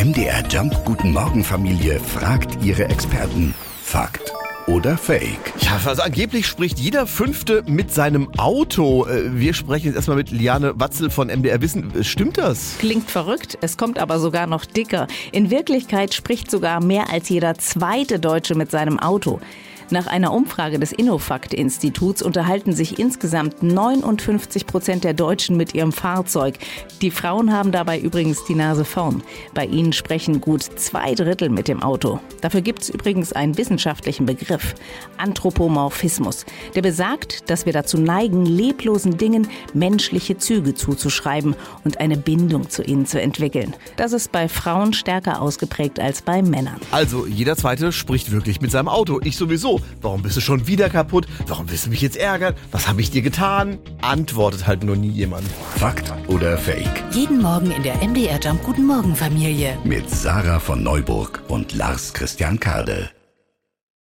MDR Jump Guten Morgen Familie fragt ihre Experten. Fakt oder Fake? Ja, also angeblich spricht jeder Fünfte mit seinem Auto. Wir sprechen jetzt erstmal mit Liane Watzel von MDR Wissen. Stimmt das? Klingt verrückt, es kommt aber sogar noch dicker. In Wirklichkeit spricht sogar mehr als jeder zweite Deutsche mit seinem Auto. Nach einer Umfrage des Innofakt-Instituts unterhalten sich insgesamt 59% der Deutschen mit ihrem Fahrzeug. Die Frauen haben dabei übrigens die Nase vorn. Bei ihnen sprechen gut 2/3 mit dem Auto. Dafür gibt es übrigens einen wissenschaftlichen Begriff: Anthropomorphismus. Der besagt, dass wir dazu neigen, leblosen Dingen menschliche Züge zuzuschreiben und eine Bindung zu ihnen zu entwickeln. Das ist bei Frauen stärker ausgeprägt als bei Männern. Also, jeder Zweite spricht wirklich mit seinem Auto. Ich sowieso. Warum bist du schon wieder kaputt? Warum willst du mich jetzt ärgern? Was habe ich dir getan? Antwortet halt nur nie jemand. Fakt oder Fake? Jeden Morgen in der MDR Jump Guten Morgen Familie. Mit Sarah von Neuburg und Lars Christian Kade.